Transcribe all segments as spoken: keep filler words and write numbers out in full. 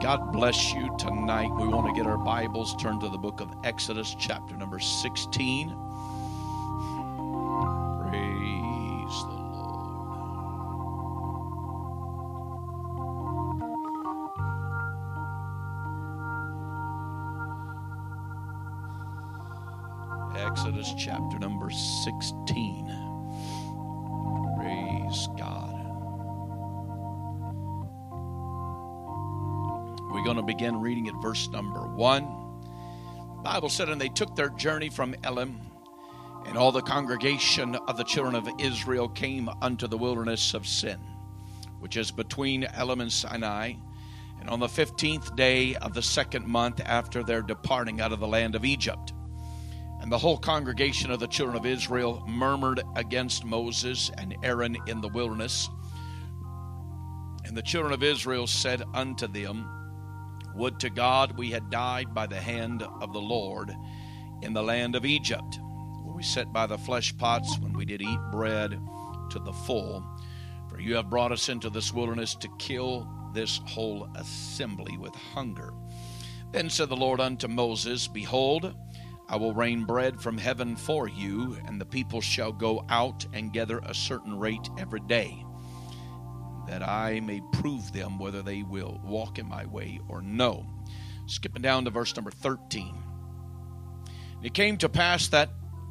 God bless you tonight. We want to get our Bibles turned to the book of Exodus, chapter number sixteen. Praise the Lord. Exodus, chapter number sixteen. Praise God. We're going to begin reading at verse number one. The Bible said, and they took their journey from Elim, and all the congregation of the children of Israel came unto the wilderness of Sin, which is between Elim and Sinai, and on the fifteenth day of the second month after their departing out of the land of Egypt. And the whole congregation of the children of Israel murmured against Moses and Aaron in the wilderness. And the children of Israel said unto them, would to God we had died by the hand of the Lord in the land of Egypt, where we sat by the flesh pots when we did eat bread to the full. For you have brought us into this wilderness to kill this whole assembly with hunger. Then said the Lord unto Moses, behold, I will rain bread from heaven for you, and the people shall go out and gather a certain rate every day, that I may prove them whether they will walk in my way or no. Skipping down to verse number thirteen. And it came to pass that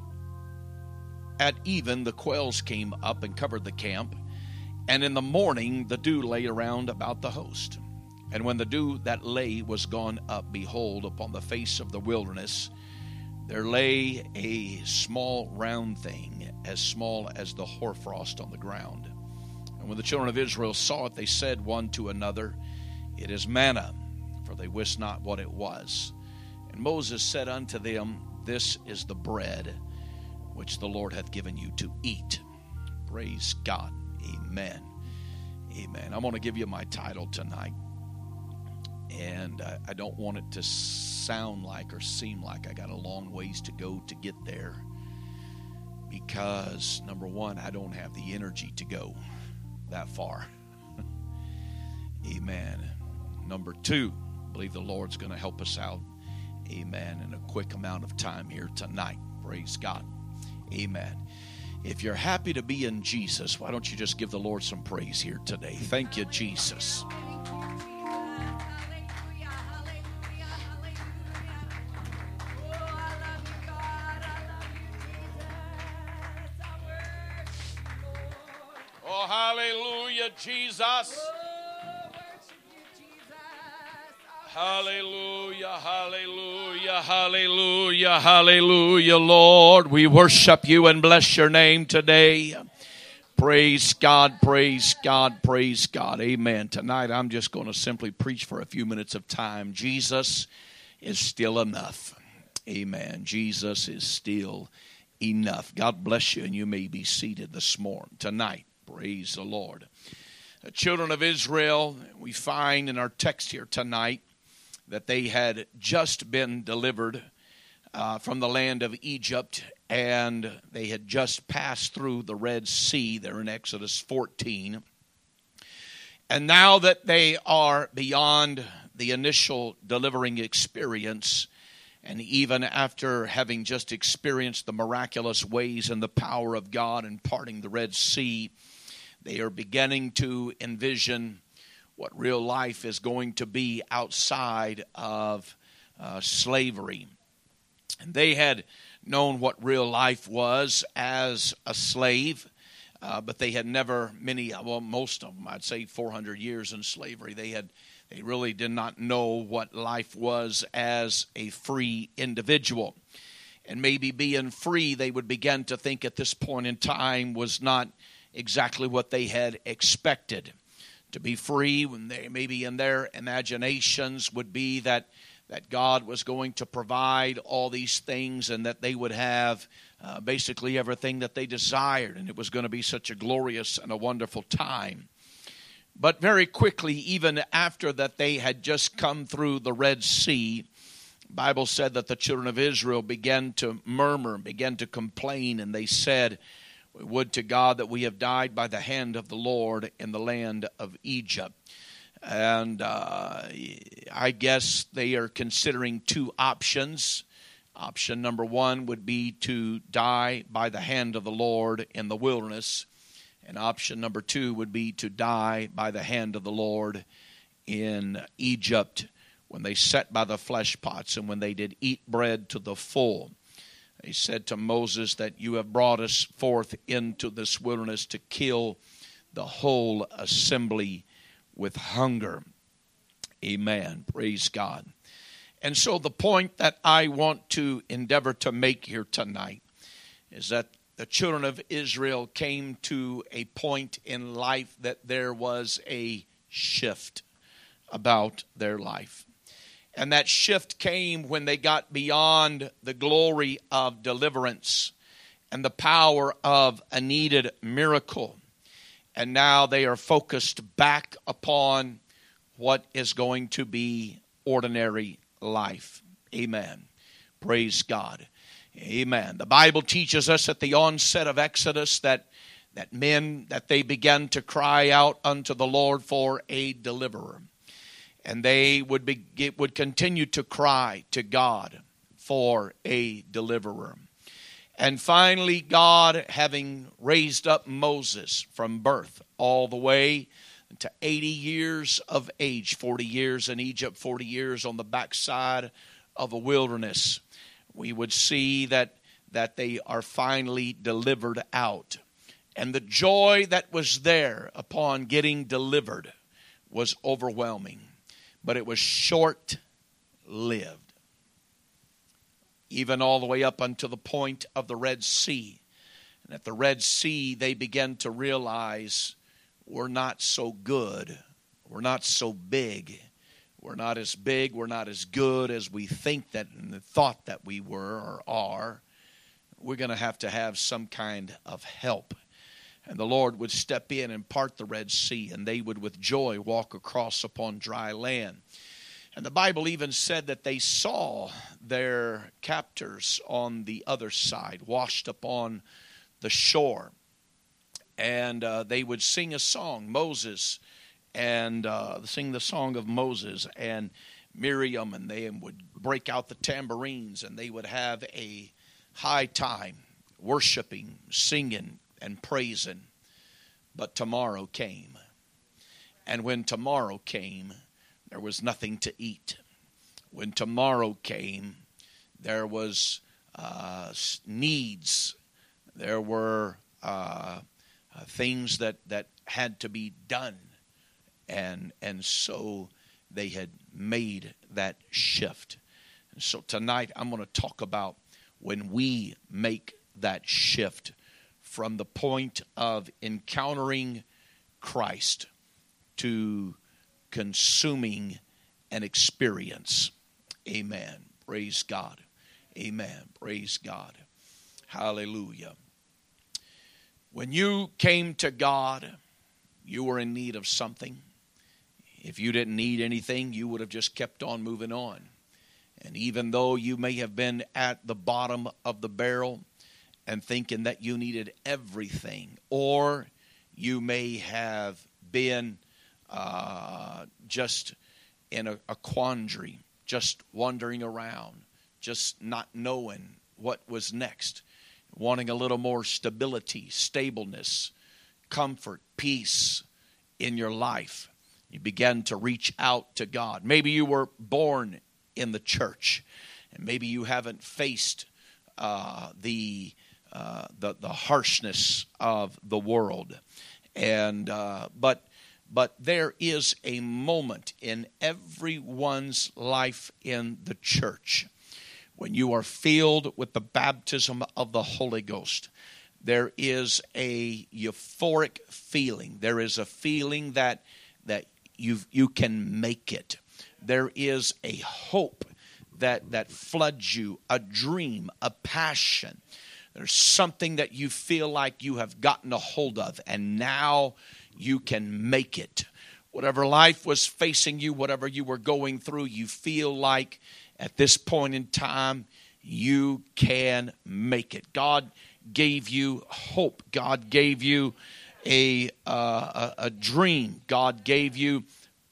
at even the quails came up and covered the camp, and in the morning the dew lay around about the host. And when the dew that lay was gone up, behold, upon the face of the wilderness there lay a small round thing, as small as the hoarfrost on the ground. And when the children of Israel saw it, they said one to another, it is manna, for they wist not what it was. And Moses said unto them, this is the bread which the Lord hath given you to eat. Praise God. Amen. Amen. I'm going to give you my title tonight. And I, I don't want it to sound like or seem like I got a long ways to go to get there. Because, number one, I don't have the energy to go that far. Amen. Number two, I believe the Lord's going to help us out. Amen. In a quick amount of time here tonight. Praise God. Amen. If you're happy to be in Jesus, why don't you just give the Lord some praise here today? Thank you, Jesus. Oh, hallelujah, Jesus. Hallelujah, hallelujah, hallelujah, hallelujah, Lord. We worship you and bless your name today. Praise God, praise God, praise God. Amen. Tonight I'm just going to simply preach for a few minutes of time. Jesus is still enough. Amen. Jesus is still enough. God bless you, and you may be seated this morning, tonight. Praise the Lord. The children of Israel, we find in our text here tonight that they had just been delivered uh, from the land of Egypt, and they had just passed through the Red Sea there in Exodus fourteen. And now that they are beyond the initial delivering experience, and even after having just experienced the miraculous ways and the power of God in parting the Red Sea, they are beginning to envision what real life is going to be outside of uh, slavery. And they had known what real life was as a slave, uh, but they had never, many, well, most of them, I'd say four hundred years in slavery, they had, they really did not know what life was as a free individual. And maybe being free, they would begin to think at this point in time was not exactly what they had expected. To be free, when they maybe in their imaginations would be that that God was going to provide all these things, and that they would have uh, basically everything that they desired, and it was going to be such a glorious and a wonderful time. But very quickly, even after that they had just come through the Red Sea, the Bible said that the children of Israel began to murmur, began to complain, and they said, would to God that we have died by the hand of the Lord in the land of Egypt. And uh, I guess they are considering two options. Option number one would be to die by the hand of the Lord in the wilderness. And option number two would be to die by the hand of the Lord in Egypt when they sat by the flesh pots and when they did eat bread to the full. He said to Moses that you have brought us forth into this wilderness to kill the whole assembly with hunger. Amen. Praise God. And so the point that I want to endeavor to make here tonight is that the children of Israel came to a point in life that there was a shift about their life. And that shift came when they got beyond the glory of deliverance and the power of a needed miracle. And now they are focused back upon what is going to be ordinary life. Amen. Praise God. Amen. The Bible teaches us at the onset of Exodus that, that men, that they began to cry out unto the Lord for a deliverer. And they would be, would continue to cry to God for a deliverer. And finally, God, having raised up Moses from birth all the way to eighty years of age, forty years in Egypt, forty years on the backside of a wilderness, we would see that, that they are finally delivered out. And the joy that was there upon getting delivered was overwhelming. But it was short-lived. Even all the way up until the point of the Red Sea. And at the Red Sea, they began to realize we're not so good. We're not so big. We're not as big. We're not as good as we think that and thought that we were or are. We're going to have to have some kind of help. And the Lord would step in and part the Red Sea, and they would with joy walk across upon dry land. And the Bible even said that they saw their captors on the other side, washed upon the shore. And uh, they would sing a song, Moses, and uh, sing the song of Moses and Miriam, and they would break out the tambourines, and they would have a high time worshiping, singing, and praising. But tomorrow came. And when tomorrow came, there was nothing to eat. When tomorrow came, there was uh, needs. There were uh, uh, things that, that had to be done. And, and so they had made that shift. And so tonight I'm going to talk about when we make that shift from the point of encountering Christ to consuming an experience. Amen. Praise God. Amen. Praise God. Hallelujah. When you came to God, you were in need of something. If you didn't need anything, you would have just kept on moving on. And even though you may have been at the bottom of the barrel, and thinking that you needed everything, or you may have been uh, just in a, a quandary, just wandering around, just not knowing what was next, wanting a little more stability, stableness, comfort, peace in your life. You began to reach out to God. Maybe you were born in the church, and maybe you haven't faced uh, the Uh, the the harshness of the world, and uh, but but there is a moment in everyone's life in the church when you are filled with the baptism of the Holy Ghost. There is a euphoric feeling. There is a feeling that that you you can make it. There is a hope that that floods you, a dream, a passion. There's something that you feel like you have gotten a hold of, and now you can make it. Whatever life was facing you, whatever you were going through, you feel like at this point in time, you can make it. God gave you hope. God gave you a, uh, a, a dream. God gave you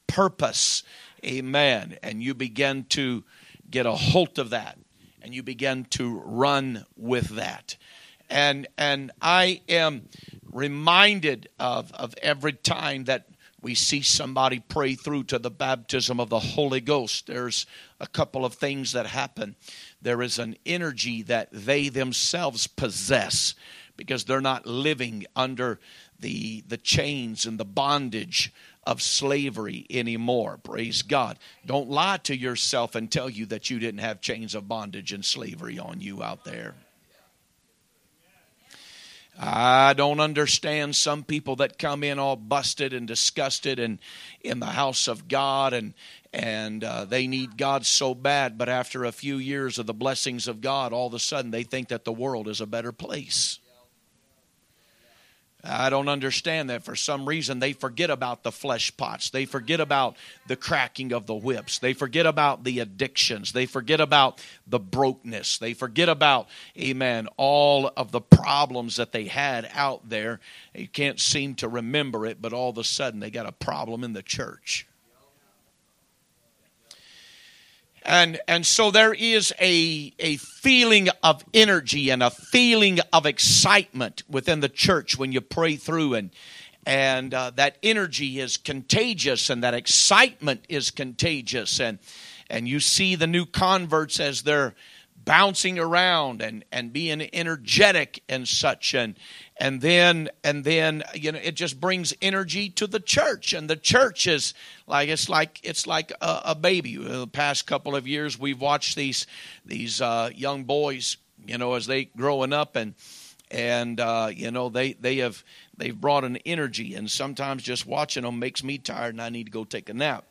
purpose. Amen. And you begin to get a hold of that. And you begin to run with that. And and I am reminded of, of every time that we see somebody pray through to the baptism of the Holy Ghost, there's a couple of things that happen. There is an energy that they themselves possess because they're not living under the, the chains and the bondage of slavery anymore. Praise God. Don't lie to yourself and tell you that you didn't have chains of bondage and slavery on you out there. I don't understand some people that come in all busted and disgusted and in the house of God and and uh, they need God so bad, but after a few years of the blessings of God, all of a sudden they think that the world is a better place. I don't understand that. For some reason, they forget about the flesh pots. They forget about the cracking of the whips. They forget about the addictions. They forget about the brokenness. They forget about, amen, all of the problems that they had out there. You can't seem to remember it, but all of a sudden they got a problem in the church. And and so there is a, a feeling of energy and a feeling of excitement within the church when you pray through. And, and uh, that energy is contagious and that excitement is contagious. And, and you see the new converts as they're bouncing around and, and being energetic and such. And and then and then you know it just brings energy to the church. And the church is like it's like it's like a, a baby. The past couple of years we've watched these these uh, young boys, you know, as they growing up and and uh, you know they they have they've brought an energy, and sometimes just watching them makes me tired and I need to go take a nap.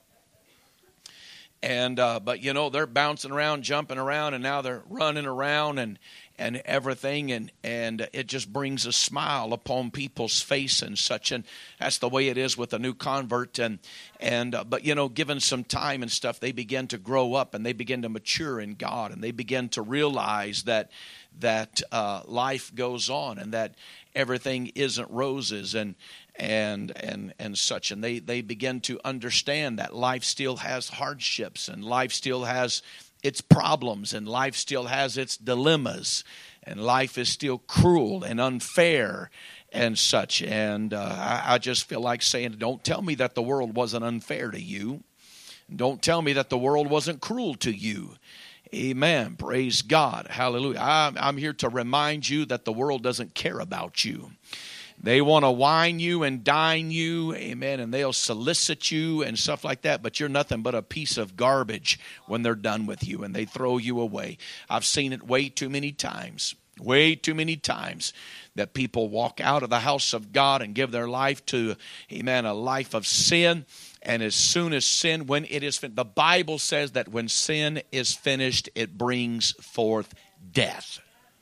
And uh, but you know they're bouncing around, jumping around, and now they're running around and and everything, and and it just brings a smile upon people's face and such. And that's the way it is with a new convert. And and uh, but you know, given some time and stuff, they begin to grow up and they begin to mature in God, and they begin to realize that that uh, life goes on and that everything isn't roses and. and and and such, and they they begin to understand that life still has hardships, and life still has its problems, and life still has its dilemmas, and life is still cruel and unfair and such. And uh, I, I just feel like saying, don't tell me that the world wasn't unfair to you. Don't tell me that the world wasn't cruel to you. Amen. Praise God. Hallelujah. I'm, I'm here to remind you that the world doesn't care about you. They want to wine you and dine you, amen, and they'll solicit you and stuff like that, but you're nothing but a piece of garbage when they're done with you and they throw you away. I've seen it way too many times, way too many times that people walk out of the house of God and give their life to, amen, a life of sin. And as soon as sin, when it is finished, the Bible says that when sin is finished, it brings forth death.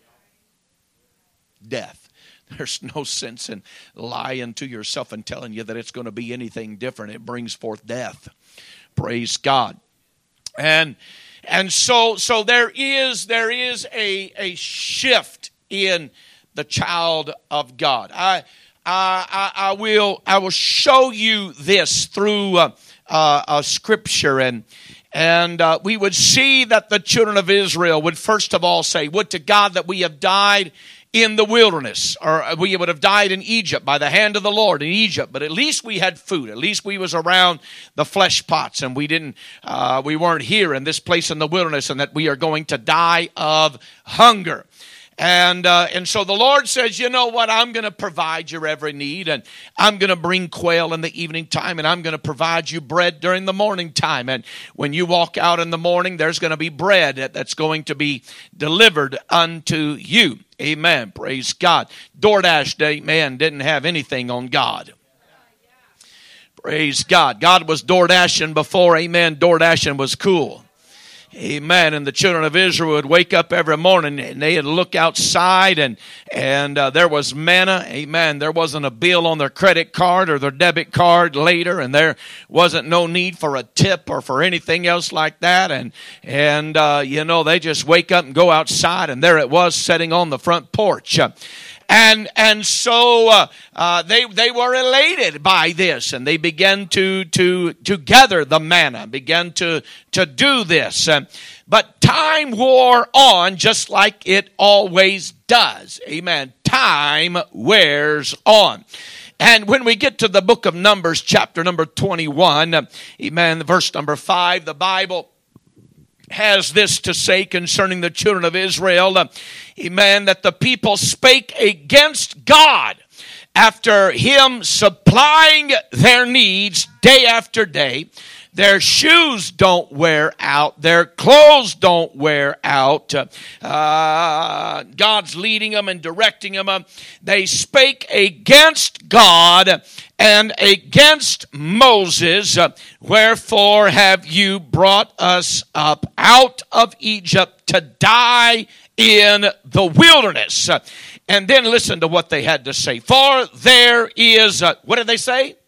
Death. There's no sense in lying to yourself and telling you that it's going to be anything different. It brings forth death. Praise God. And and so so there is there is a a shift in the child of God. I I I will I will show you this through uh, uh, a scripture, and and uh, we would see that the children of Israel would first of all say, "Would to God that we have died in the wilderness, or we would have died in Egypt by the hand of the Lord in Egypt, but at least we had food. At least we was around the flesh pots, and we didn't, uh, we weren't here in this place in the wilderness, and that we are going to die of hunger." And uh, and so the Lord says, you know what, I'm going to provide your every need, and I'm going to bring quail in the evening time, and I'm going to provide you bread during the morning time. And when you walk out in the morning, there's going to be bread that's going to be delivered unto you. Amen. Praise God. DoorDash, amen, didn't have anything on God. Praise God. God was DoorDashing before, amen, DoorDashing was cool. Amen. And the children of Israel would wake up every morning and they would look outside, and and uh, there was manna. Amen. There wasn't a bill on their credit card or their debit card later, and there wasn't no need for a tip or for anything else like that. And and uh, you know, they just wake up and go outside, and there it was sitting on the front porch. Uh, And and so uh, uh, they they were elated by this, and they began to to to gather the manna, began to to do this. Uh, but time wore on, just like it always does. Amen. Time wears on. And when we get to the book of Numbers, chapter number twenty-one, uh, amen, verse number five, the Bible has this to say concerning the children of Israel, uh, amen, that the people spake against God after him supplying their needs day after day. Their shoes don't wear out. Their clothes don't wear out. Uh, God's leading them and directing them. Uh, they spake against God and against Moses. Uh, Wherefore have you brought us up out of Egypt to die in the wilderness? Uh, and then listen to what they had to say. For there is, uh, what did they say?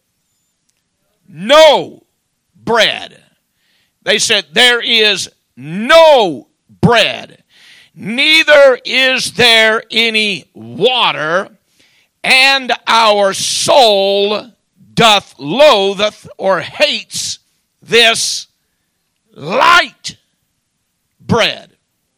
No bread. They said, there is no bread, neither is there any water, and our soul doth loatheth or hates this light bread.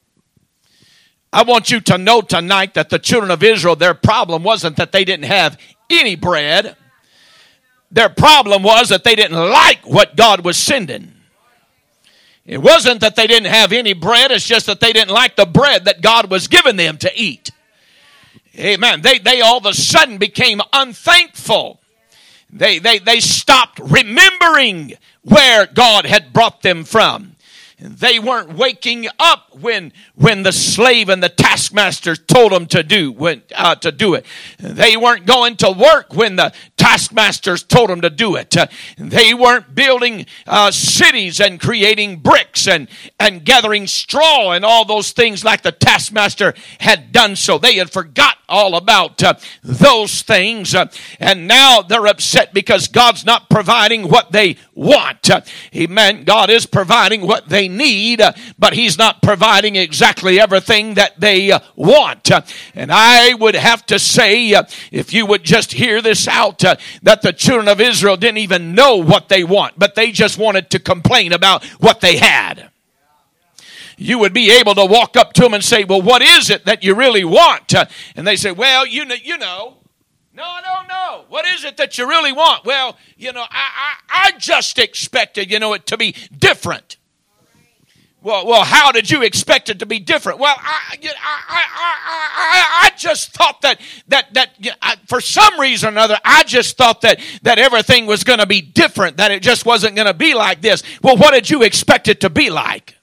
I want you to know tonight that the children of Israel, their problem wasn't that they didn't have any bread. Their problem was that they didn't like what God was sending. It wasn't that they didn't have any bread. It's just that they didn't like the bread that God was giving them to eat. Amen. They, they all of a sudden became unthankful. They, they, they stopped remembering where God had brought them from. They weren't waking up when when the slave and the taskmaster told them to do when, uh, to do it. They weren't going to work when the taskmasters told them to do it. Uh, they weren't building uh, cities and creating bricks and, and gathering straw and all those things like the taskmaster had done so. They had forgot all about uh, those things. Uh, and now they're upset because God's not providing what they want. Uh, amen. God is providing what they need, uh, but He's not providing exactly everything that they uh, want. Uh, and I would have to say, uh, if you would just hear this out, uh, that the children of Israel didn't even know what they want, but they just wanted to complain about what they had. You would be able to walk up to them and say, well, what is it that you really want? Uh, and they say, well, you know, you know. No, no, no. What is it that you really want? Well, you know, I, I, I just expected, you know, it to be different. Well, well, how did you expect it to be different? Well, I, I, I, I, I just thought that that that you know, I, for some reason or another, I just thought that that everything was going to be different. That it just wasn't going to be like this. Well, what did you expect it to be like?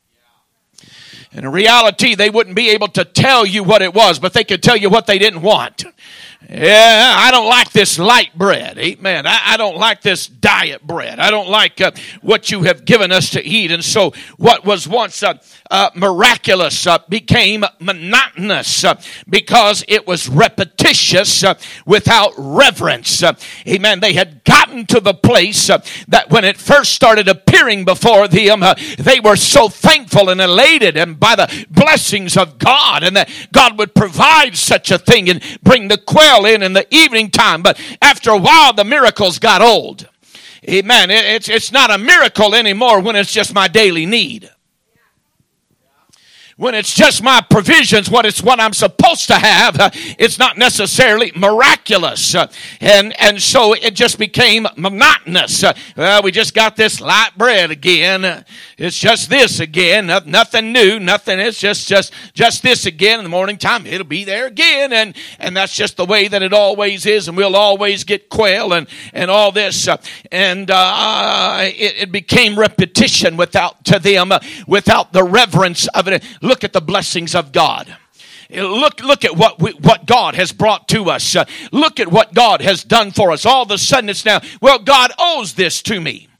In reality, they wouldn't be able to tell you what it was, but they could tell you what they didn't want. Yeah, I don't like this light bread. Amen. I, I don't like this diet bread. I don't like uh, what you have given us to eat. And so what was once uh, uh, miraculous uh, became monotonous uh, because it was repetitious uh, without reverence. Uh, amen. They had gotten to the place uh, that when it first started appearing before them, uh, they were so thankful and elated and by the blessings of God, and that God would provide such a thing and bring the quail in in the evening time. But after a while, the miracles got old. Amen. It's, it's not a miracle anymore when it's just my daily need. When it's just my provisions, what it's what I'm supposed to have, uh, it's not necessarily miraculous. Uh, and, and so it just became monotonous. Uh, well, we just got this light bread again. Uh, it's just this again. Uh, nothing new, nothing. It's just, just, just this again. In the morning time, it'll be there again. And, and that's just the way that it always is. And we'll always get quail and, and all this. Uh, and uh, it, it became repetition without to them, uh, without the reverence of it. Look at the blessings of God. Look, look at what we, what God has brought to us. Uh, look at what God has done for us. All of a sudden it's now, well, God owes this to me.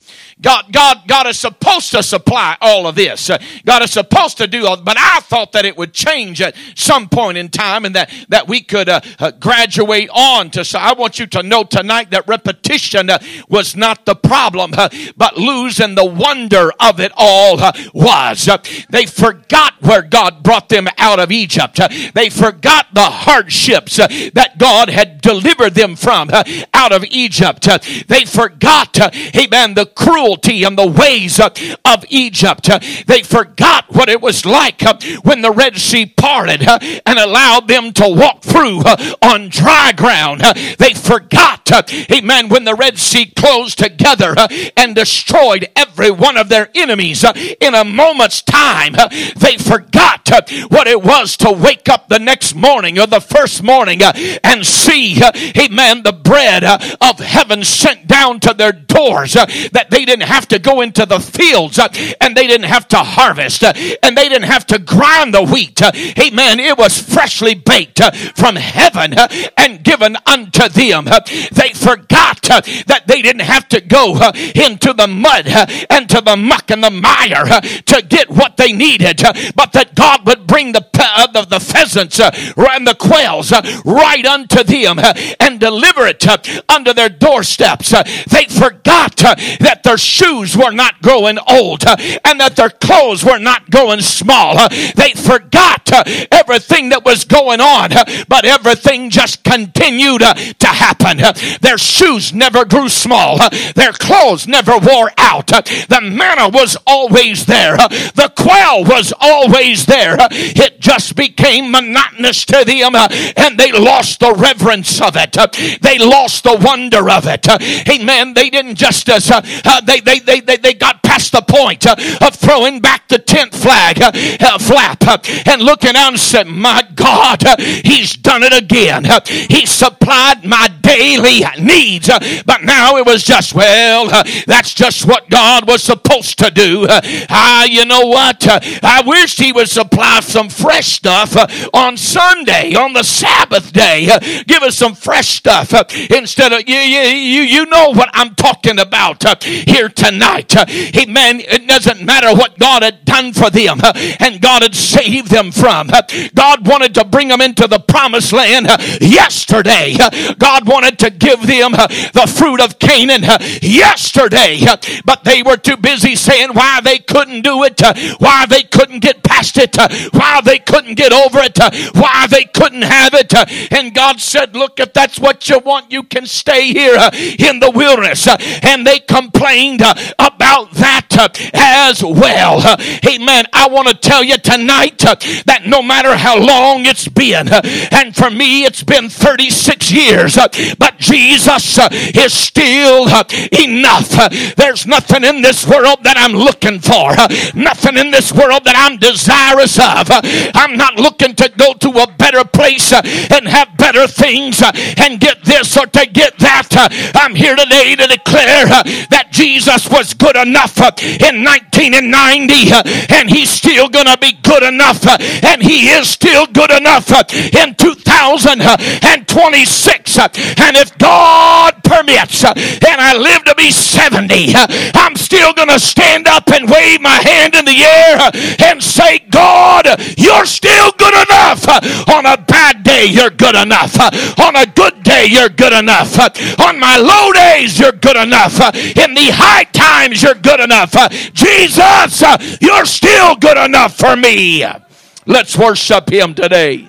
God, God, God is supposed to supply all of this. Uh, God is supposed to do all, but I thought that it would change at some point in time and that, that we could uh, uh, graduate on to. So I want you to know tonight that repetition uh, was not the problem, uh, but losing the wonder of it all uh, was. Uh, they forgot where God brought them out of Egypt. Uh, they forgot the hardships uh, that God had delivered them from uh, out of Egypt. Uh, they forgot, uh, amen, the cruelty and the ways uh, of Egypt. Uh, they forgot what it was like uh, when the Red Sea parted uh, and allowed them to walk through uh, on dry ground. Uh, they forgot, uh, amen, when the Red Sea closed together uh, and destroyed every one of their enemies uh, in a moment's time. Uh, they forgot uh, what it was to wake up the next morning or the first morning uh, and see, uh, amen, the bread uh, of heaven sent down to their doors, uh, that they didn't have to go into the fields uh, and they didn't have to harvest uh, and they didn't have to grind the wheat. Uh, amen. It was freshly baked uh, from heaven uh, and given unto them. Uh, they forgot uh, that they didn't have to go uh, into the mud uh, and to the muck and the mire uh, to get what they needed, uh, but that God would bring the uh, the, the pheasants uh, and the quails uh, right unto them uh, and deliver it uh, under their doorsteps. Uh, they forgot uh, that their shoes were not growing old uh, and that their clothes were not growing small. Uh, they forgot uh, everything that was going on, uh, but everything just continued uh, to happen. Uh, their shoes never grew small. Uh, their clothes never wore out. Uh, the manna was always there. Uh, the quail was always there. Uh, it just became monotonous to them uh, and they lost the reverence of it. Uh, they lost the wonder of it. Uh, amen. They didn't just, uh, uh, they, they, they, they, they got past the point uh, of throwing back the tent flag uh, uh, flap uh, and looking out and said, my God, uh, he's done it again. Uh, he supplied my daily needs. Uh, but now it was just, well, uh, that's just what God was supposed to do. Uh, uh, you know what? Uh, I wish he would supply some fresh stuff uh, on Sunday, on the Sabbath day. Uh, give us some fresh stuff uh, instead of, you, you, you, you know what I'm talking about uh, here tonight. Uh, amen. It doesn't matter what God had done for them uh, and God had saved them from. Uh, God wanted to bring them into the promised land uh, yesterday. Uh, God wanted to give them uh, the fruit of Canaan uh, yesterday. Uh, but they were too busy saying why they couldn't do it, uh, why they couldn't get past it, uh, why they couldn't get over it, uh, why they couldn't have it. Uh, and God said, look, if that's what you want, you can stay here uh, in the wilderness. Uh, and they complained uh, about that uh, as well. Uh, amen. I want to tell you tonight uh, that no matter how long it's been, uh, and for me it's been thirty-six years, uh, but Jesus uh, is still uh, enough. Uh, there's nothing in this world that I'm looking for, uh, nothing in this world that I'm desirous of. Uh, I'm not looking to go to a better place uh, and have better things uh, and get this or to get that. Uh, I'm here today to declare uh, that Jesus was good enough uh, in nineteen ninety uh, and he's still going to be good enough uh, and he is still good enough uh, in two thousand twenty-six. Uh, and if God permits uh, and I live to be seventy, uh, I'm still going to stand up and wave my hand in the air uh, and say, God, you're still good enough. Uh, on a bad day, you're good enough. Uh, on a good day, you're good enough. Uh, on my low days, you're good enough. Uh, in the high times, you're good enough. Uh, Jesus, uh, you're still good enough for me. Let's worship him today.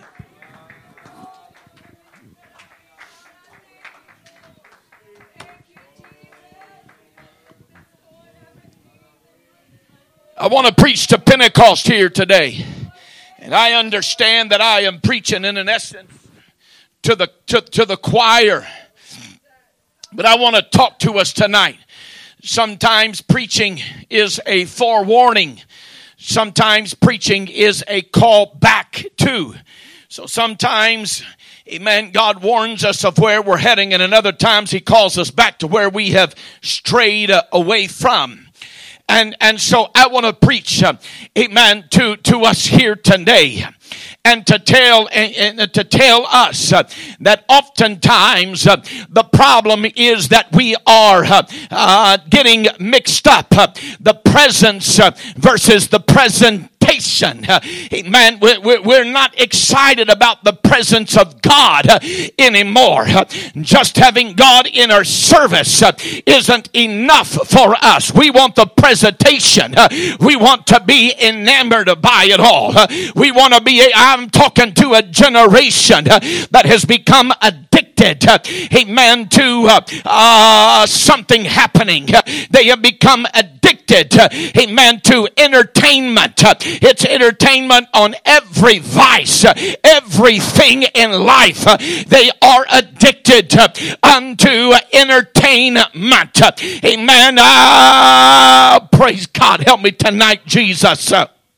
I want to preach to Pentecost here today. And I understand that I am preaching in an essence to the to, to the choir. But I want to talk to us tonight. Sometimes preaching is a forewarning. Sometimes preaching is a call back to. So sometimes, amen, God warns us of where we're heading, and in other times he calls us back to where we have strayed away from. And and so I want to preach, uh, amen, to, to us here today. and to tell and, and to tell us uh, that oftentimes uh, the problem is that we are uh, uh, getting mixed up uh, the presence uh, versus the present. Uh, amen. We're not excited about the presence of God uh, anymore. Uh, just having God in our service uh, isn't enough for us. We want the presentation. Uh, we want to be enamored by it all. Uh, we want to be, I'm talking to a generation uh, that has become addicted, uh, amen, to uh, uh, something happening. Uh, they have become addicted, uh, amen, to entertainment. Uh, It's entertainment on every vice, everything in life. They are addicted unto entertainment. Amen. Ah, praise God. Help me tonight, Jesus.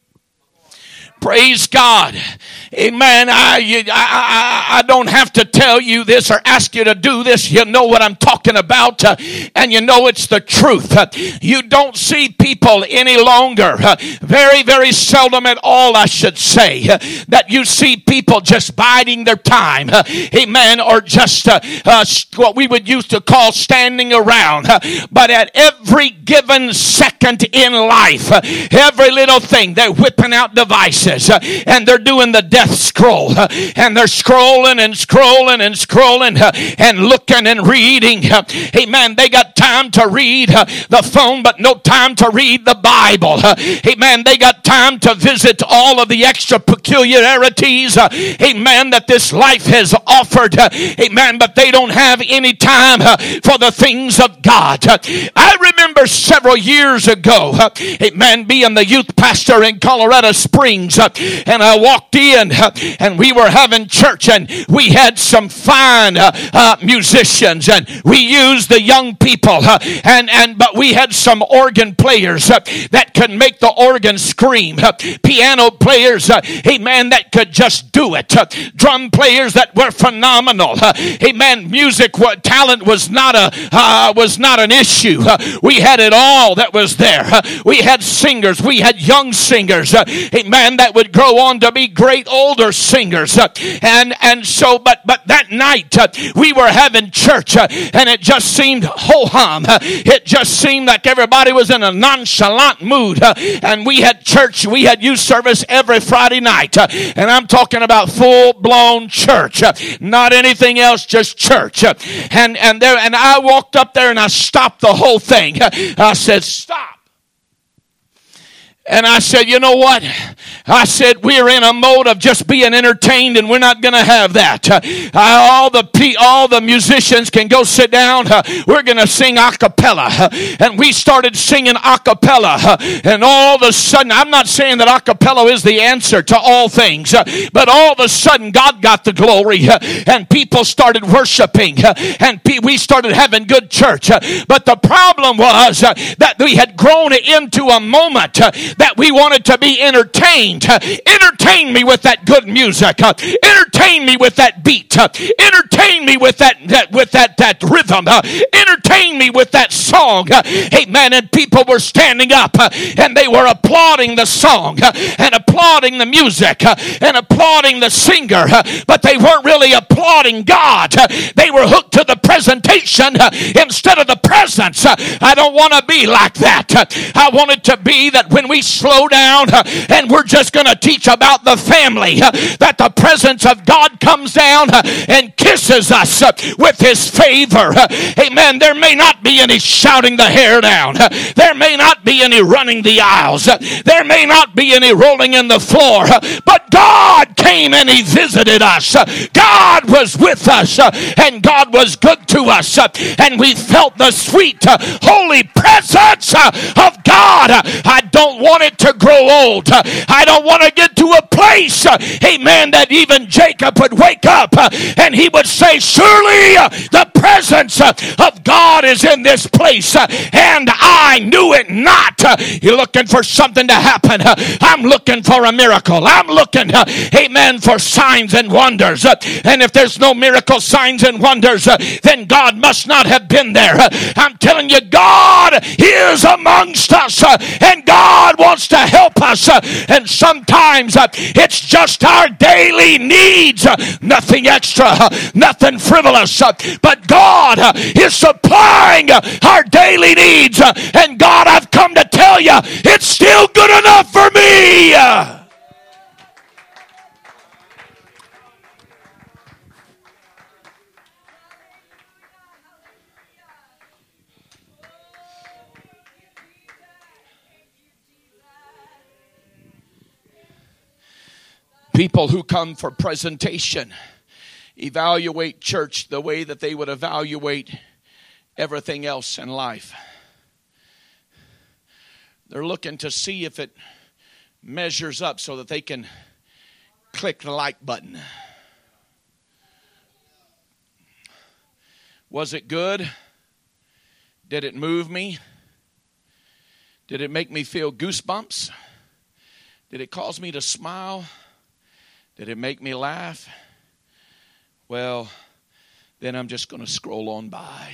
Praise God. Amen. I, I, I don't have to tell you this or ask you to do this. You know what I'm talking about. Uh, and you know it's the truth. Uh, you don't see people any longer. Uh, very, very seldom at all, I should say. Uh, that you see people just biding their time. Uh, amen. Or just uh, uh, what we would used to call standing around. Uh, but at every given second in life, uh, every little thing, they're whipping out devices. Uh, and they're doing the death scroll. Uh, and they're scrolling and scrolling and scrolling uh, and looking and reading. Uh, amen. They got time to read uh, the phone, but no time to read the Bible. Uh, amen. They got time to visit all of the extra peculiarities. Uh, amen. That this life has offered. Uh, amen. But they don't have any time uh, for the things of God. Uh, I remember several years ago, uh, amen, being the youth pastor in Colorado Springs. Uh, and I walked in uh, and we were having church and we had some fine uh, uh, musicians and we used the young people uh, and, and but we had some organ players uh, that could make the organ scream, uh, piano players, uh, amen, that could just do it, uh, drum players that were phenomenal, uh, amen, music what, talent was not a uh, was not an issue. Uh, we had it all that was there. Uh, we had singers, we had young singers, uh, amen, that would grow on to be great older singers. Uh, and and so, but but that night uh, we were having church uh, and it just seemed ho-hum. Uh, it just seemed like everybody was in a nonchalant mood. Uh, and we had church, we had youth service every Friday night. Uh, and I'm talking about full-blown church. Uh, not anything else, just church. Uh, and, and, there, and I walked up there and I stopped the whole thing. Uh, I said, stop. And I said, you know what? I said, we're in a mode of just being entertained and we're not going to have that. Uh, all the all the musicians can go sit down. Uh, we're going to sing a cappella. Uh, and we started singing a cappella. Uh, and all of a sudden, I'm not saying that a cappella is the answer to all things. Uh, but all of a sudden, God got the glory. Uh, and people started worshiping. Uh, and pe- we started having good church. Uh, but the problem was uh, that we had grown into a moment uh, that we wanted to be entertained. Uh, entertain me with that good music. Uh, entertain me with that beat. Uh, entertain me with that, that with that that rhythm. Uh, entertain me with that song. Uh, amen. And people were standing up uh, and they were applauding the song uh, and applauding the music uh, and applauding the singer. Uh, but they weren't really applauding God. Uh, they were hooked to the presentation uh, instead of the presence. Uh, I don't want to be like that. Uh, I want it to be that when we slow down uh, and we're just going to teach about the family, uh, that the presence of God comes down uh, and kisses us uh, with his favor. Uh, amen. There may not be any shouting the hair down. Uh, there may not be any running the aisles. Uh, there may not be any rolling in the floor. Uh, but God came and he visited us. Uh, God was with us uh, and God was good to us. Uh, and we felt the sweet, uh, holy presence uh, of God. Uh, I don't want it to grow old. Uh, I don't want to get to a place, uh, amen, that even Jacob would wake up uh, and he would say, surely uh, the presence uh, of God is in this place uh, and I knew it not. Uh, you're looking for something to happen. Uh, I'm looking for a miracle. I'm looking looking, uh, amen, for signs and wonders. Uh, and if there's no miracle signs and wonders, uh, then God must not have been there. Uh, I'm telling you, God is amongst us, uh, and God wants to help us. Uh, and sometimes uh, it's just our daily needs, uh, nothing extra, uh, nothing frivolous, uh, but God uh, is supplying uh, our daily needs. Uh, and God, I've come to tell you, it's still good enough for me. Uh, People who come for presentation evaluate church the way that they would evaluate everything else in life. They're looking to see if it measures up so that they can click the like button. Was it good? Did it move me? Did it make me feel goosebumps? Did it cause me to smile? Did it make me laugh? Well, then I'm just going to scroll on by.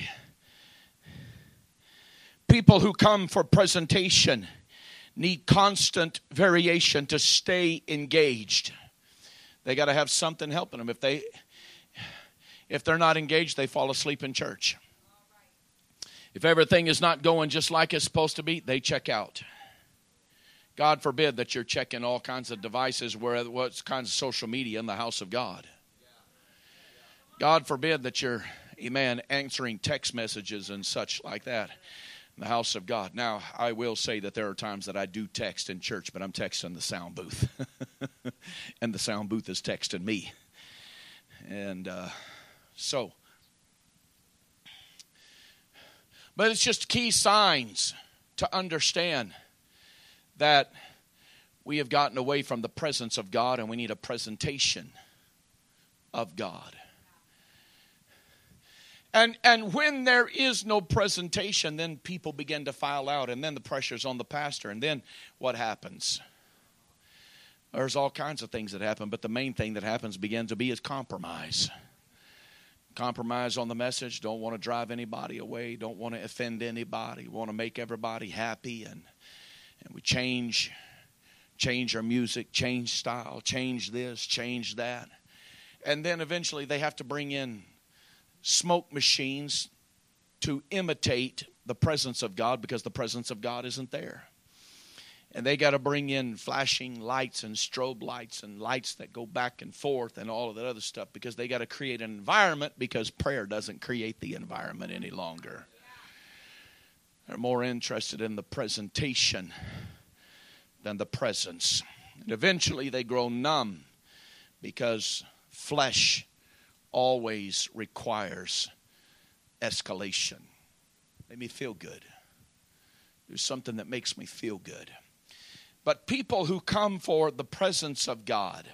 People who come for presentation need constant variation to stay engaged. They got to have something helping them. If they, if they're not engaged, they fall asleep in church. If everything is not going just like it's supposed to be, they check out. God forbid that you're checking all kinds of devices, where what kinds of social media in the house of God. God forbid that you're, amen, answering text messages and such like that in the house of God. Now, I will say that there are times that I do text in church, but I'm texting the sound booth. And the sound booth is texting me. And uh, so, but it's just key signs to understand that we have gotten away from the presence of God and we need a presentation of God. And and when there is no presentation, then people begin to file out, and then the pressure's on the pastor. And then what happens? There's all kinds of things that happen, but the main thing that happens begins to be is compromise. Compromise on the message, don't want to drive anybody away, don't want to offend anybody, want to make everybody happy, and And we change, change our music, change style, change this, change that. And then eventually they have to bring in smoke machines to imitate the presence of God, because the presence of God isn't there. And they got to bring in flashing lights and strobe lights and lights that go back and forth and all of that other stuff, because they got to create an environment, because prayer doesn't create the environment any longer. They're more interested in the presentation than the presence. And eventually they grow numb, because flesh always requires escalation. Make me feel good. Do something that makes me feel good. But people who come for the presence of God,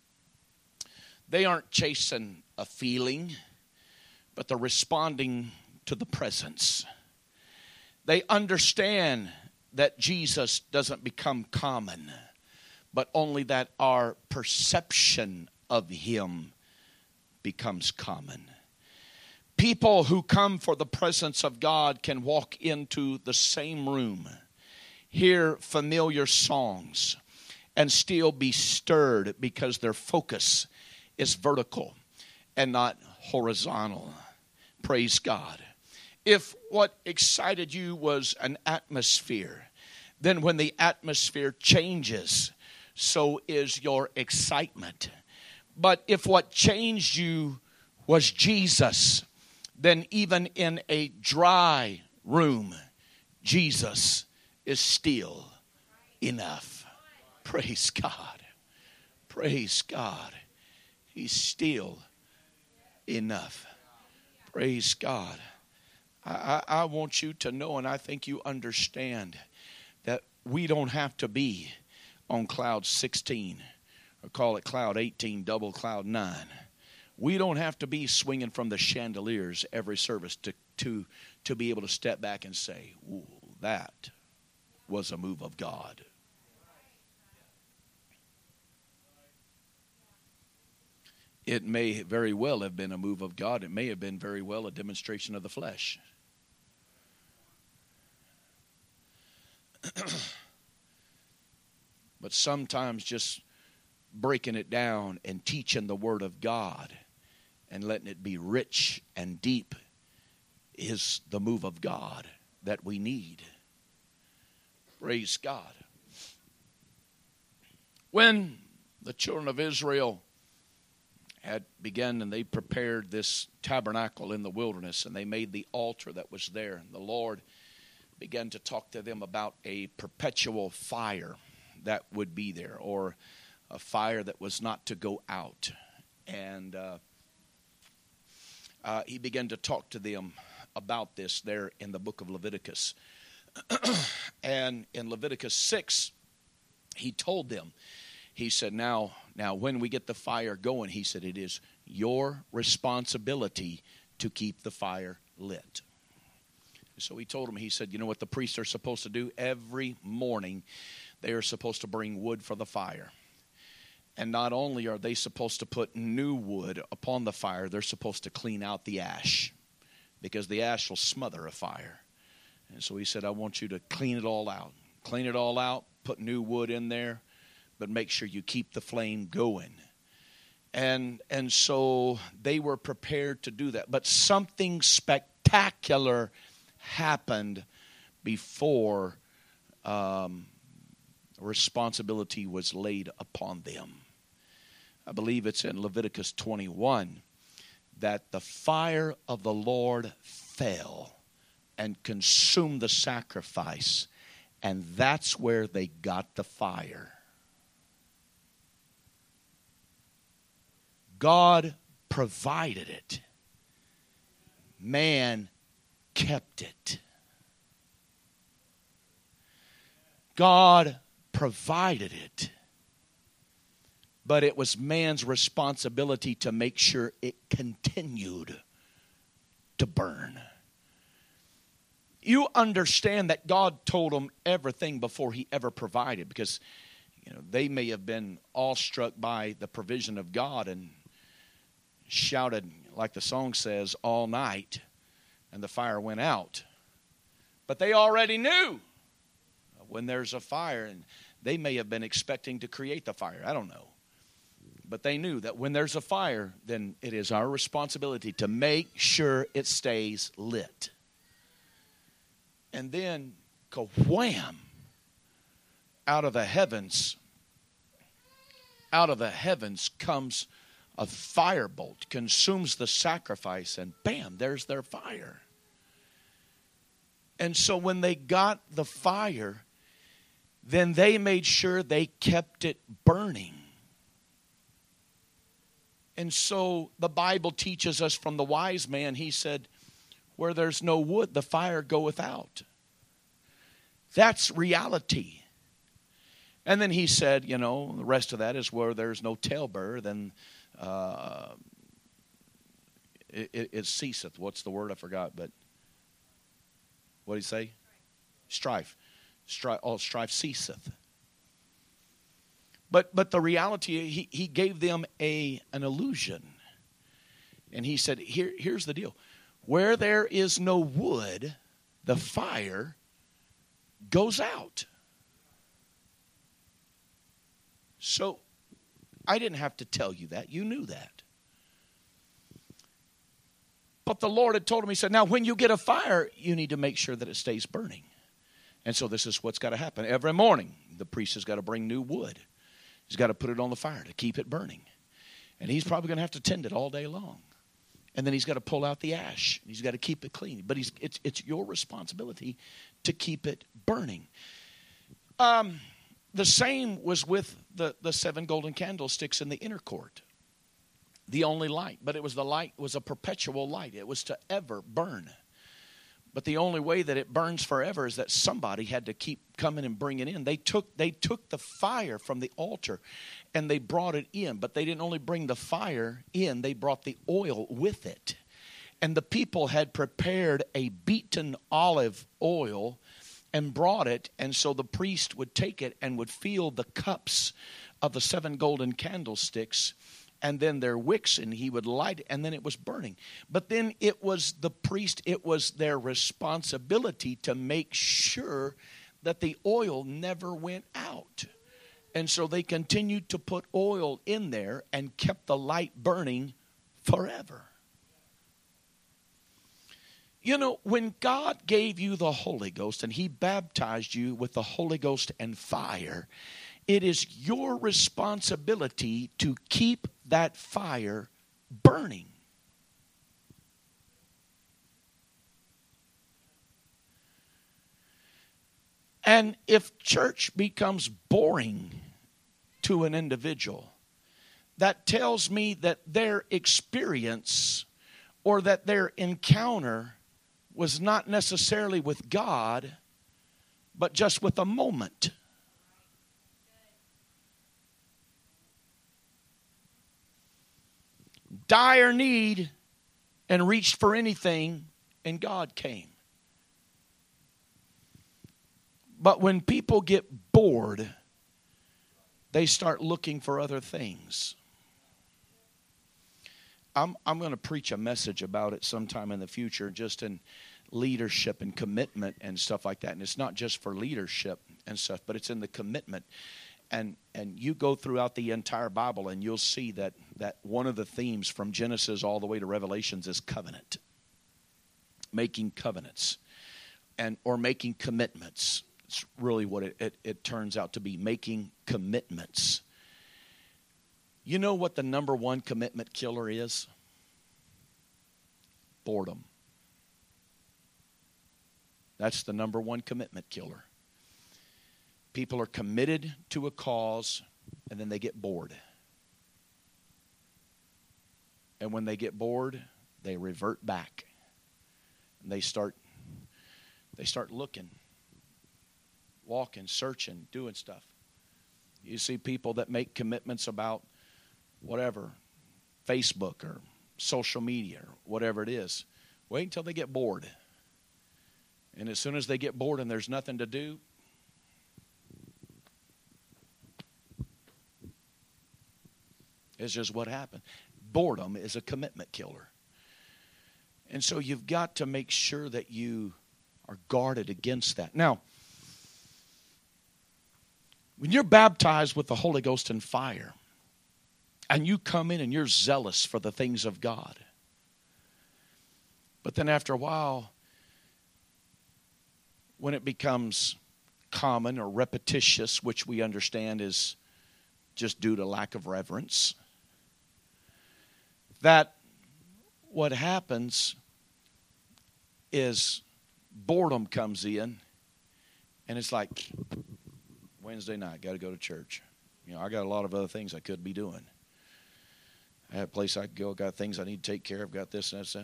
they aren't chasing a feeling, but they're responding to the presence. They understand that Jesus doesn't become common, but only that our perception of him becomes common. People who come for the presence of God can walk into the same room, hear familiar songs, and still be stirred, because their focus is vertical and not horizontal. Praise God. If what excited you was an atmosphere, then when the atmosphere changes, so is your excitement. But if what changed you was Jesus, then even in a dry room, Jesus is still enough. Praise God. Praise God. He's still enough. Praise God. I, I want you to know, and I think you understand, that we don't have to be on cloud sixteen, or call it cloud eighteen, double cloud nine. We don't have to be swinging from the chandeliers every service to, to, to be able to step back and say, ooh, that was a move of God. It may very well have been a move of God. It may have been very well a demonstration of the flesh. But sometimes just breaking it down and teaching the Word of God and letting it be rich and deep is the move of God that we need. Praise God. When the children of Israel had begun and they prepared this tabernacle in the wilderness and they made the altar that was there, and the Lord began to talk to them about a perpetual fire that would be there, or a fire that was not to go out. And uh, uh, he began to talk to them about this there in the book of Leviticus. And in Leviticus six, he told them, he said, now, now when we get the fire going, he said, it is your responsibility to keep the fire lit. So he told them, he said, you know what the priests are supposed to do? Every morning they are supposed to bring wood for the fire. And not only are they supposed to put new wood upon the fire, they're supposed to clean out the ash, because the ash will smother a fire. And so he said, I want you to clean it all out. Clean it all out, put new wood in there, but make sure you keep the flame going. And, and so they were prepared to do that. But something spectacular happened before um, responsibility was laid upon them. I believe it's in Leviticus twenty-one that the fire of the Lord fell and consumed the sacrifice, and that's where they got the fire. God provided it. Man kept it. God provided it. But it was man's responsibility to make sure it continued to burn. You understand that God told them everything before he ever provided, because you know they may have been awestruck by the provision of God and shouted, like the song says, all night, and the fire went out. But they already knew when there's a fire, and they may have been expecting to create the fire. I don't know. But they knew that when there's a fire, then it is our responsibility to make sure it stays lit. And then, ka-wham, out of the heavens, out of the heavens comes a firebolt, consumes the sacrifice, and bam, there's their fire. And so when they got the fire, then they made sure they kept it burning. And so the Bible teaches us from the wise man, he said, where there's no wood, the fire goeth out. That's reality. And then he said, you know, the rest of that is where there's no talebearer, then uh, it, it, it ceaseth. What's the word? I forgot, but what did he say? Strife. Strife, oh, strife ceaseth. But but the reality, he, he gave them a an illusion. And he said, Here, here's the deal. Where there is no wood, the fire goes out. So I didn't have to tell you that. You knew that. But the Lord had told him, he said, now when you get a fire, you need to make sure that it stays burning. And so this is what's got to happen. Every morning, the priest has got to bring new wood. He's got to put it on the fire to keep it burning. And he's probably going to have to tend it all day long. And then he's got to pull out the ash. He's got to keep it clean. But he's, it's, it's your responsibility to keep it burning. Um, the same was with the, the seven golden candlesticks in the inner court. The only light. But it was the light was a perpetual light. It was to ever burn. But the only way that it burns forever is that somebody had to keep coming and bringing it in. They took they took the fire from the altar and they brought it in. But they didn't only bring the fire in, they brought the oil with it. And the people had prepared a beaten olive oil and brought it. And so the priest would take it and would fill the cups of the seven golden candlesticks. and then their wicks, and he would light it, and then it was burning. But then it was the priest, it was their responsibility to make sure that the oil never went out. And so they continued to put oil in there and kept the light burning forever. You know, when God gave you the Holy Ghost and he baptized you with the Holy Ghost and fire, it is your responsibility to keep that fire burning. And if church becomes boring to an individual, that tells me that their experience or that their encounter was not necessarily with God, but just with a moment. Dire need and reached for anything, and God came. But when people get bored, they start looking for other things. I'm, I'm going to preach a message about it sometime in the future, just in leadership and commitment and stuff like that. And it's not just for leadership and stuff, but it's in the commitment. And and you go throughout the entire Bible and you'll see that, that one of the themes from Genesis all the way to Revelations is covenant. Making covenants and or making commitments. It's really what it, it, it turns out to be, making commitments. You know what the number one commitment killer is? Boredom. That's the number one commitment killer. People are committed to a cause, and then they get bored. And when they get bored, they revert back. And they start, they start looking, walking, searching, doing stuff. You see people that make commitments about whatever, Facebook or social media or whatever it is. Wait until they get bored. And as soon as they get bored and there's nothing to do, it's just what happened. Boredom is a commitment killer. And so you've got to make sure that you are guarded against that. Now, when you're baptized with the Holy Ghost and fire, and you come in and you're zealous for the things of God, but then after a while, when it becomes common or repetitious, which we understand is just due to lack of reverence, that what happens is boredom comes in, and it's like, Wednesday night, got to go to church. You know, I got a lot of other things I could be doing. I have a place I could go, got things I need to take care of, got this and that.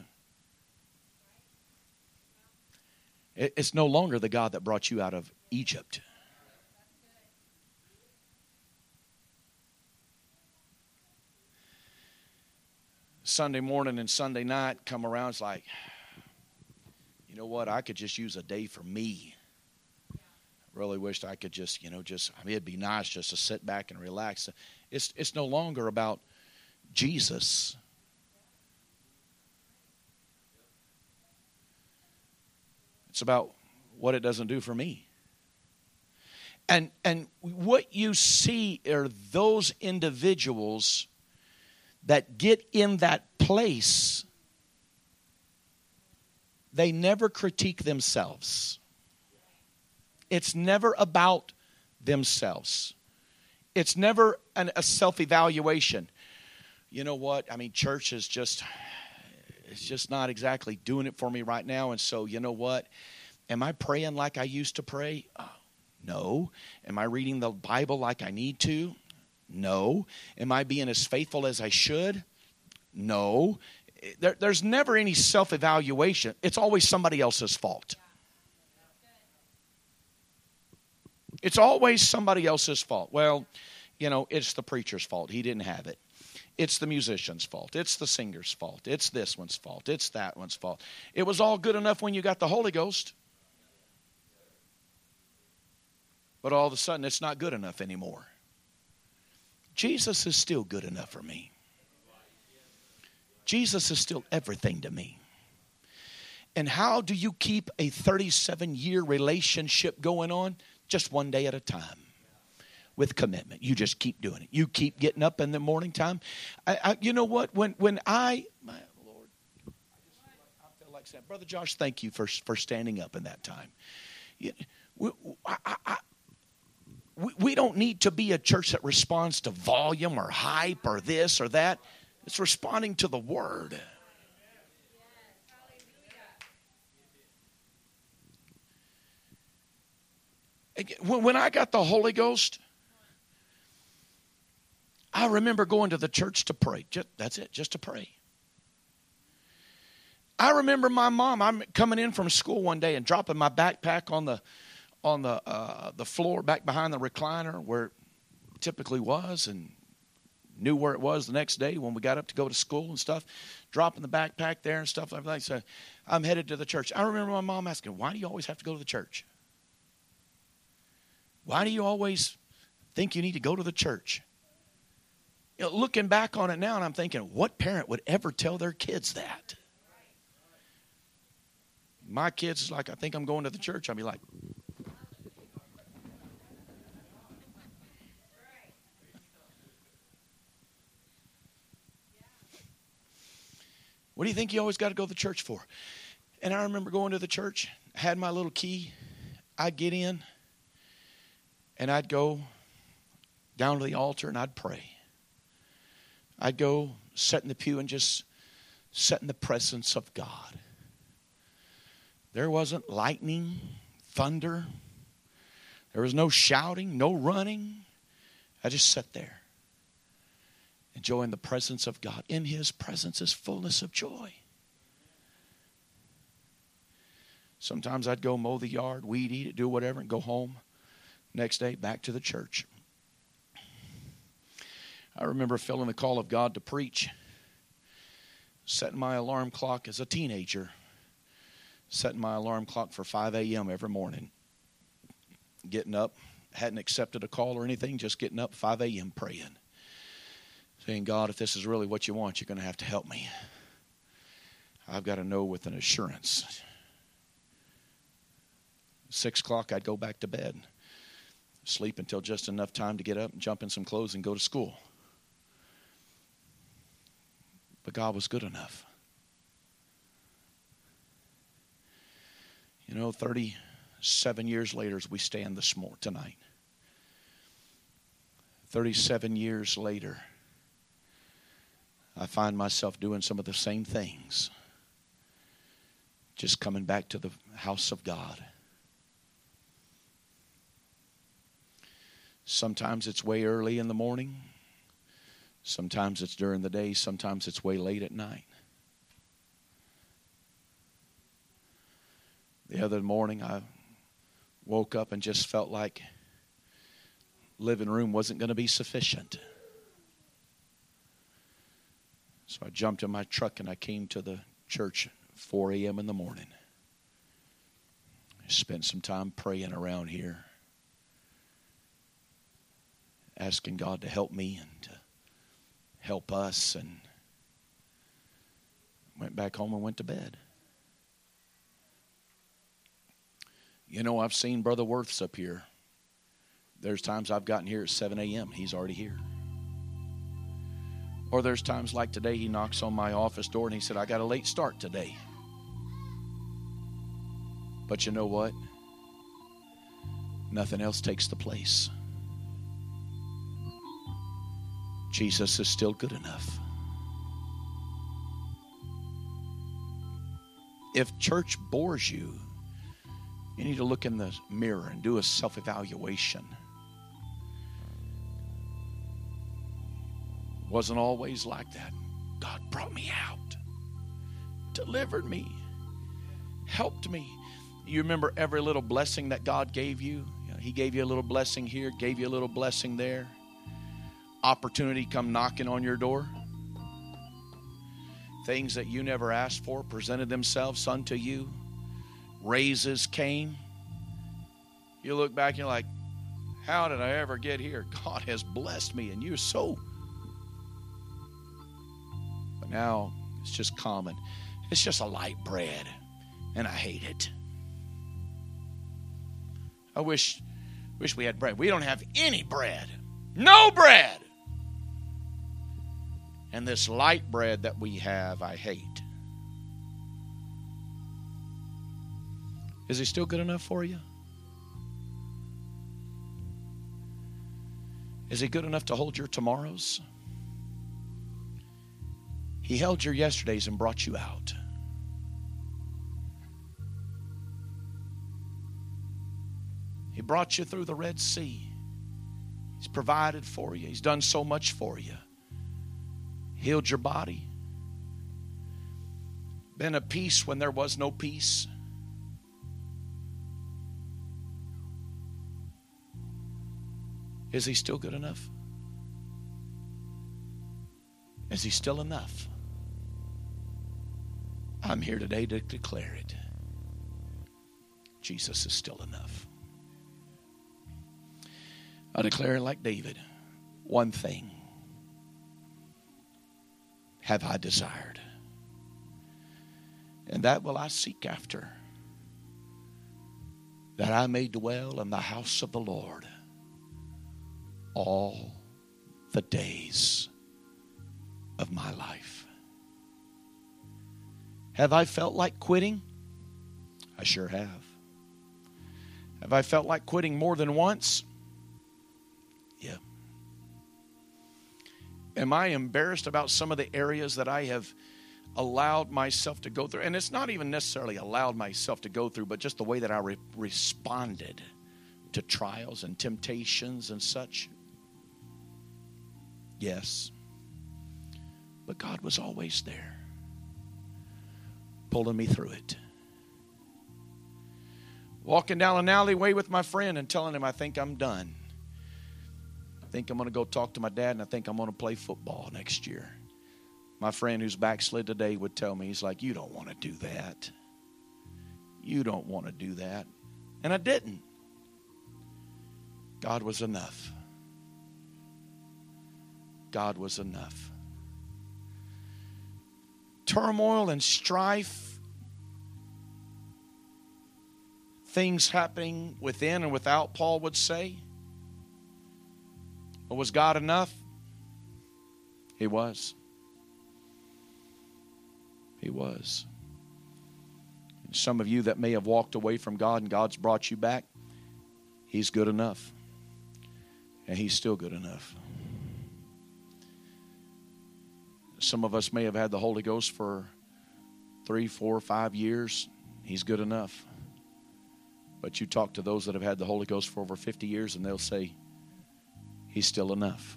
It's no longer the God that brought you out of Egypt. Sunday morning and Sunday night come around, it's like, you know what, I could just use a day for me. Really wished I could just, you know, just, I mean, it'd be nice just to sit back and relax. It's, it's no longer about Jesus. It's about what it doesn't do for me. And and what you see are those individuals that get in that place, they never critique themselves. It's never about themselves. It's never an, a self-evaluation. You know what? I mean, church is just, it's just not exactly doing it for me right now. And so, you know what? Am I praying like I used to pray? Oh, no. Am I reading the Bible like I need to? No. Am I being as faithful as I should? No. There, there's never any self-evaluation. It's always somebody else's fault. It's always somebody else's fault. Well, you know, it's the preacher's fault. He didn't have it. It's the musician's fault. It's the singer's fault. It's this one's fault. It's that one's fault. It was all good enough when you got the Holy Ghost. But all of a sudden, it's not good enough anymore. Jesus is still good enough for me. Jesus is still everything to me. And how do you keep a thirty-seven year relationship going on? Just one day at a time. With commitment. You just keep doing it. You keep getting up in the morning time. I, I, you know what? When when I, my Lord, I feel like saying, Brother Josh, thank you for, for standing up in that time. You, we, I, I, we, we don't need to be a church that responds to volume or hype or this or that. It's responding to the Word. When I got the Holy Ghost, I remember going to the church to pray. Just, that's it, just to pray. I remember my mom, I'm coming in from school one day and dropping my backpack on the on the uh, the floor back behind the recliner where it typically was, and knew where it was the next day when we got up to go to school and stuff, dropping the backpack there and stuff like that. So I'm headed to the church. I remember my mom asking, why do you always have to go to the church? Why do you always think you need to go to the church? You know, looking back on it now, and I'm thinking, what parent would ever tell their kids that? My kids is like, I think I'm going to the church. I'll be like, what do you think you always got to go to the church for? And I remember going to the church, had my little key. I'd get in, and I'd go down to the altar, and I'd pray. I'd go sit in the pew and just sit in the presence of God. There wasn't lightning, thunder. There was no shouting, no running. I just sat there, enjoying the presence of God. In His presence is fullness of joy. Sometimes I'd go mow the yard, weed eat it, do whatever, and go home. Next day, back to the church. I remember feeling the call of God to preach. Setting my alarm clock as a teenager. Setting my alarm clock for five a.m. every morning. Getting up. Hadn't accepted a call or anything. Just getting up five a.m. praying. Saying, God, if this is really what you want, you're going to have to help me. I've got to know with an assurance. Six o'clock, I'd go back to bed. Sleep until just enough time to get up and jump in some clothes and go to school. But God was good enough. You know, thirty-seven years later as we stand this morning, tonight. thirty-seven years later, I find myself doing some of the same things. Just coming back to the house of God. Sometimes it's way early in the morning. Sometimes it's during the day. Sometimes it's way late at night. The other morning I woke up and just felt like living room wasn't going to be sufficient. So I jumped in my truck and I came to the church at four a.m. in the morning. I spent some time praying around here. Asking God to help me and to help us, and went back home and went to bed. You know, I've seen Brother Worth's up here. There's times I've gotten here at seven a.m. He's already here. Or there's times like today, he knocks on my office door and he said, I got a late start today. But you know what? Nothing else takes the place. Jesus is still good enough. If church bores you, you need to look in the mirror and do a self-evaluation. Wasn't always like that. God brought me out, delivered me, helped me. You remember every little blessing that God gave you? You know, He gave you a little blessing here, gave you a little blessing there. Opportunity come knocking on your door. Things that you never asked for presented themselves unto you. Raises came. You look back and you're like, how did I ever get here? God has blessed me, and you're so. But now It's just common. It's just a light bread, and I hate it. I wish, wish we had bread. We don't have any bread. No bread. And this light bread that we have, I hate. Is he still good enough for you? Is he good enough to hold your tomorrows? He held your yesterdays and brought you out. He brought you through the Red Sea. He's provided for you. He's done so much for you. Healed your body. Been a peace when there was no peace. Is he still good enough? Is he still enough? I'm here today to declare it. Jesus is still enough. I declare like David, one thing have I desired, and that will I seek after, that I may dwell in the house of the Lord all the days of my life. Have I felt like quitting? I sure have. Have I felt like quitting more than once? Yeah. Am I embarrassed about some of the areas that I have allowed myself to go through? And it's not even necessarily allowed myself to go through, but just the way that I re- responded to trials and temptations and such. Yes. But God was always there, pulling me through it. Walking down an alleyway with my friend and telling him I think I'm done. I think I'm going to go talk to my dad, and I think I'm going to play football next year. My friend who's backslid today would tell me, he's like, you don't want to do that. You don't want to do that. And I didn't. God was enough. God was enough. Turmoil and strife, things happening within and without, Paul would say. But was God enough? He was. He was. And some of you that may have walked away from God and God's brought you back, He's good enough. And He's still good enough. Some of us may have had the Holy Ghost for three, four, five years. He's good enough. But you talk to those that have had the Holy Ghost for over fifty years and they'll say, He's still enough.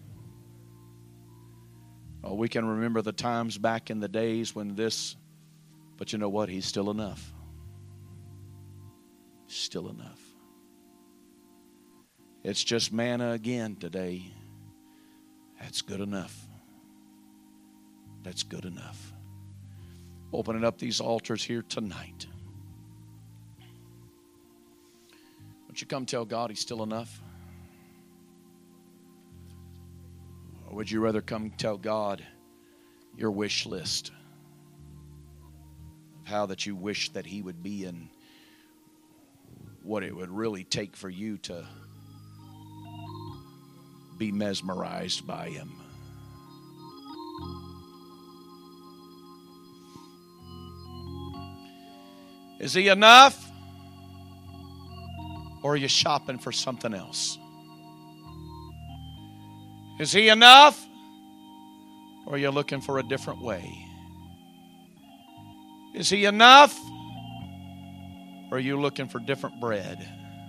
Oh, we can remember the times back in the days when this, but you know what? He's still enough. Still enough. It's just manna again today. That's good enough. That's good enough. Opening up these altars here tonight. Won't you come tell God He's still enough? Or would you rather come tell God your wish list of how that you wish that He would be and what it would really take for you to be mesmerized by Him? Is He enough? Or are you shopping for something else? Is He enough? Or are you looking for a different way? Is He enough? Or are you looking for different bread?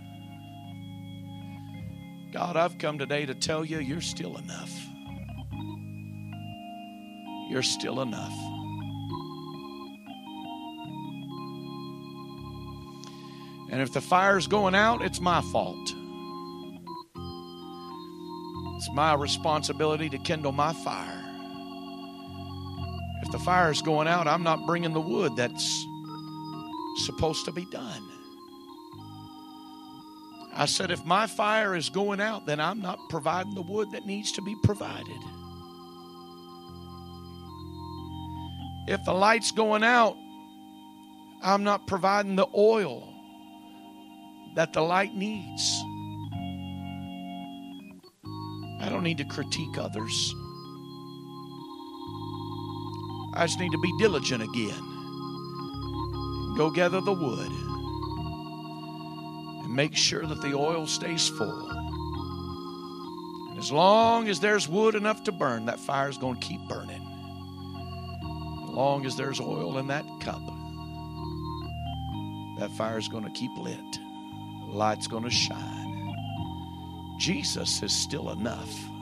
God, I've come today to tell you you're still enough. You're still enough. And if the fire's going out, it's my fault. It's my responsibility to kindle my fire. If the fire's going out, I'm not bringing the wood that's supposed to be done. I said, if my fire is going out, then I'm not providing the wood that needs to be provided. If the light's going out, I'm not providing the oil that the light needs. I don't need to critique others. I just need to be diligent again. Go gather the wood and make sure that the oil stays full. And as long as there's wood enough to burn, that fire's going to keep burning. As long as there's oil in that cup, that fire's going to keep lit. The light's going to shine. Jesus is still enough.